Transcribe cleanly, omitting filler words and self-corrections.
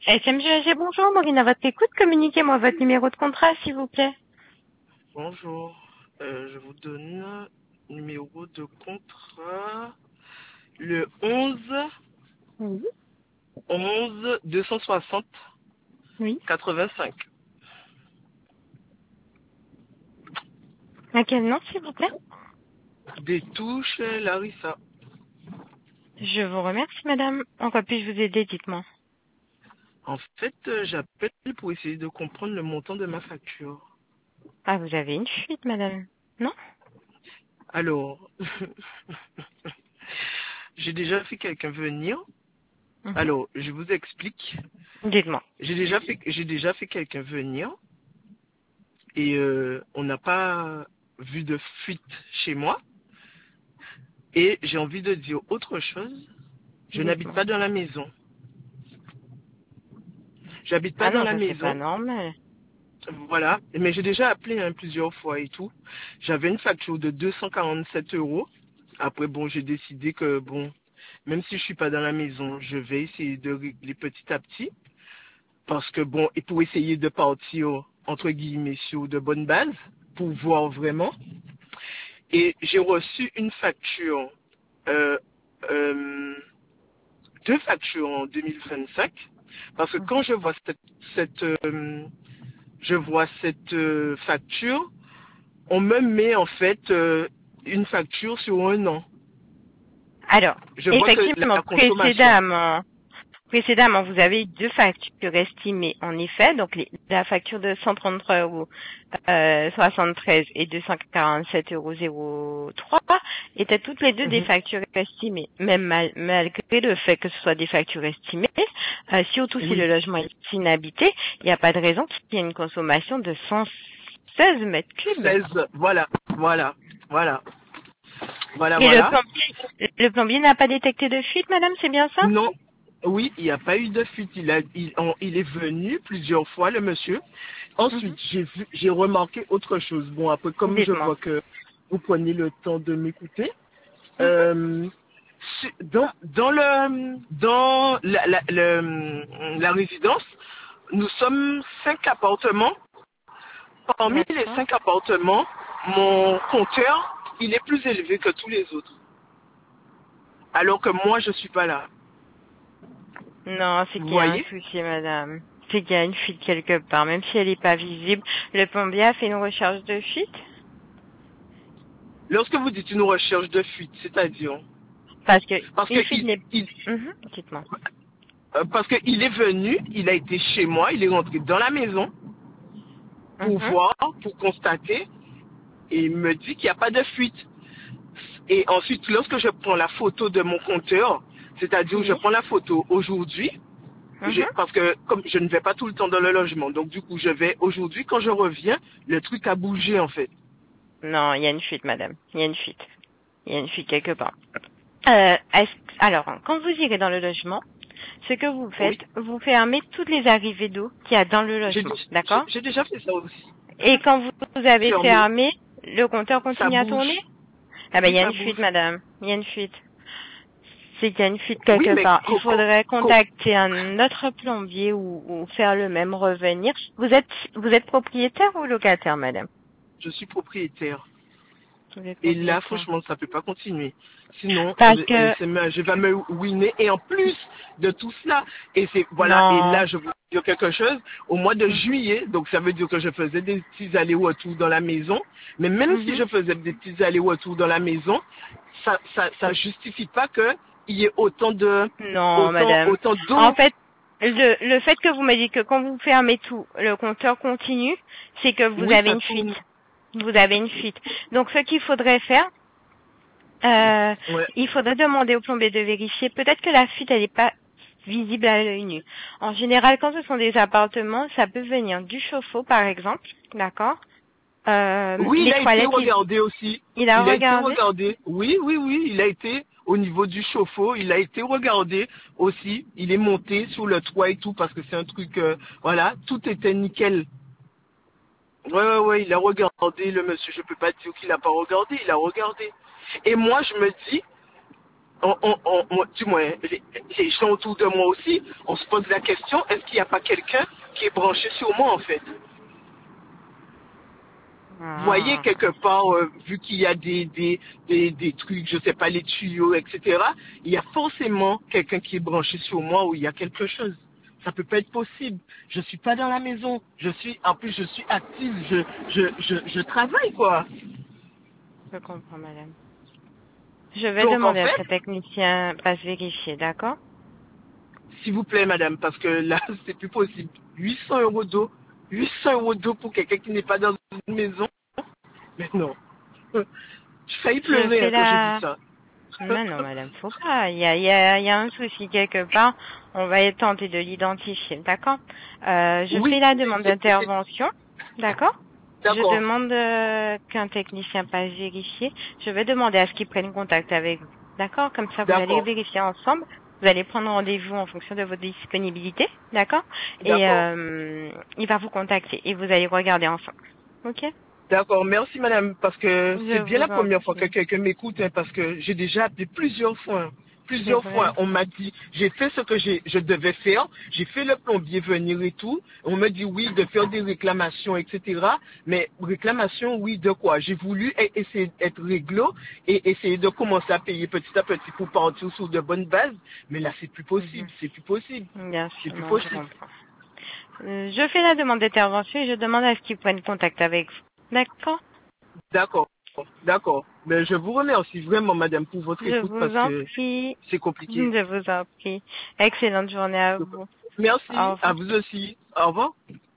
SMGAG, bonjour, Maureen à votre écoute, communiquez-moi votre numéro de contrat, s'il vous plaît. Bonjour, je vous donne numéro de contrat le Oui. 11 260 Oui. 85. À quel nom, s'il vous plaît? Des touches Larissa. Je vous remercie, madame. En quoi puis-je vous aider, dites-moi. En fait, j'appelle pour essayer de comprendre le montant de ma facture. Ah, vous avez une fuite, madame. Non? Alors, j'ai déjà fait quelqu'un venir. Mhm. Alors, je vous explique. Dites-moi. J'ai déjà fait quelqu'un venir et on n'a pas vu de fuite chez moi. Et j'ai envie de dire autre chose. Je n'habite Dites-moi. pas dans la maison. J'habite pas Ah dans non, la ça c'est pas maison. normal. Voilà. Mais j'ai déjà appelé plusieurs fois et tout. J'avais une facture de 247 euros. Après, bon, j'ai décidé que, bon, même si je suis pas dans la maison, je vais essayer de régler petit à petit. Parce que, bon, et pour essayer de partir, entre guillemets, sur de bonnes bases, pour voir vraiment. Et j'ai reçu une facture, euh, euh, deux factures en 2025. Parce que quand je vois cette facture, on me met en fait une facture sur un an. Alors, Je vois que effectivement, la consommation. Précédemment, vous avez eu deux factures estimées, en effet. Donc, la facture de 133 euros 73 et 247,03 euros étaient toutes les deux des Mhm. factures estimées. Même malgré le fait que ce soit des factures estimées, surtout si le Oui, logement est inhabité, il n'y a pas de raison qu'il y ait une consommation de 116 mètres cubes. 16, voilà, voilà, voilà, voilà, Et voilà. le plombier n'a pas détecté de fuite, madame, c'est bien ça? Non, oui, il n'y a pas eu de fuite. Il est venu plusieurs fois, le monsieur. Mhm. Ensuite, j'ai remarqué autre chose. Bon, après, comme je Dites-moi. vois que vous prenez le temps de m'écouter, Mhm. euh, dans la résidence, nous sommes 5 appartements. Parmi les D'accord. 5 appartements, mon compteur, il est plus élevé que tous les autres. Alors que moi, je suis pas là. Non, c'est Vous qu'il y a un voyez? souci, madame. C'est qu'il y a une fuite quelque part, même si elle n'est pas visible. Le plombier a fait une recherche de fuite Lorsque vous dites une recherche de fuite, c'est-à-dire, parce que parce que une fuite n'est... il, Mhm, dites-moi. parce qu'il est venu, il a été chez moi, il est rentré dans la maison pour Mhm, voir, pour constater, et il me dit qu'il n'y a pas de fuite. Et ensuite, lorsque je prends la photo de mon compteur, c'est-à-dire je oui. prends la photo aujourd'hui, Mhm. parce que comme je ne vais pas tout le temps dans le logement, donc du coup je vais aujourd'hui, quand je reviens, le truc a bougé en fait. Non, il y a une fuite, madame. Il y a une fuite. Il y a une fuite quelque part. Alors, quand vous irez dans le logement, ce que vous faites, Oui, vous fermez toutes les arrivées d'eau qu'il y a dans le j'ai logement, d'accord? j'ai déjà fait ça aussi. Et quand vous avez Fermé, fermé, le compteur ça continue à tourner? bouge. Ah ben, il Oui, y a ça une fuite, bouge. madame. Il y a une fuite. C'est qu'il y a une fuite Oui, quelque mais part. Il faudrait contacter un autre plombier ou faire le même revenir. Vous êtes propriétaire ou locataire, madame? je suis propriétaire. Vous êtes Et là, propriétaire. franchement, ça peut pas continuer. Sinon, Parce que, je vais me ruiner. Et en plus de tout cela, et c'est voilà. Et non. là, je vous dire quelque chose. Au mois de Mhm. juillet, donc ça veut dire que je faisais des petits allers-retours dans la maison. Mais même si Mhm. je faisais des petits allers-retours dans la maison, ça justifie pas que il y ait Non, madame. autant En d'eau. fait, le fait que vous m'avez dit que quand vous fermez tout, le compteur continue, c'est que vous Oui, avez ça une fuite. tourne. Vous avez une fuite. Donc, ce qu'il faudrait faire, Euh, Ouais. il faudrait demander au plombier de vérifier. Peut-être que la fuite, elle n'est pas visible à l'œil nu. En général, quand ce sont des appartements, ça peut venir du chauffe-eau, par exemple. D'accord. Oui, il Les a été toilettes, regardé aussi. il a Il a été regardé. regardé. Oui, oui, oui, il a été au niveau du chauffe-eau. Il a été regardé aussi. Il est monté sur le toit et tout parce que c'est un truc, voilà, tout était nickel. Ouais, ouais, ouais, il a regardé le monsieur. Je peux pas dire qu'il a pas regardé. Il a regardé. Et moi, je me dis, du moins, les gens autour de moi aussi, on se pose la question, est-ce qu'il n'y a pas quelqu'un qui est branché sur moi, en fait? Vous voyez, Ah, quelque part, vu qu'il y a des trucs, je sais pas, les tuyaux, etc., il y a forcément quelqu'un qui est branché sur moi où il y a quelque chose. Ça peut pas être possible. Je suis pas dans la maison. En plus, je suis active. Je travaille, quoi. je comprends, madame. Je vais Donc, en demander à fait, ce technicien passe vérifier, d'accord? s'il vous plaît, madame, parce que là, c'est plus possible. 800 euros d'eau. 800 euros d'eau pour quelqu'un qui n'est pas dans une maison. Mais non. J'ai failli Je pleurer fais hein, quand j'ai vu la... ça. Mais non, madame, faut pas. Il y a un souci quelque part. On va tenter de l'identifier, d'accord? Je fais Oui, la demande d'intervention, d'accord? Je d'accord, demande qu'un technicien passe vérifier. Je vais demander à ce qu'il prenne contact avec vous, d'accord? Comme ça, vous allez d'accord, vérifier ensemble. Vous allez prendre rendez-vous en fonction de votre disponibilité, d'accord? Et d'accord. il va vous contacter et vous allez regarder ensemble, ok? D'accord, merci madame, parce que Je c'est bien la vous en première fois que prie. quelqu'un m'écoute, hein, parce que j'ai déjà appelé plusieurs fois. Hein. C'est Plusieurs fois, vrai? on m'a dit, j'ai fait ce que je devais faire, j'ai fait le plombier venir et tout, on me dit oui, de faire des réclamations, etc. Mais réclamations, oui, de quoi? J'ai voulu essayer d'être réglo et essayer de commencer à payer petit à petit pour partir sur de bonnes bases, mais là, c'est plus possible, Mhm. c'est plus possible, Bien c'est sûr, plus non, je possible. comprends. Je fais la demande d'intervention et je demande à ce qu'ils prennent contact avec vous. D'accord? D'accord, d'accord. Mais je vous remercie vraiment, madame, pour votre Je écoute parce vous en que prie. c'est compliqué. Je vous en prie. Excellente journée à vous. Au Merci, à revoir. vous aussi. Au revoir.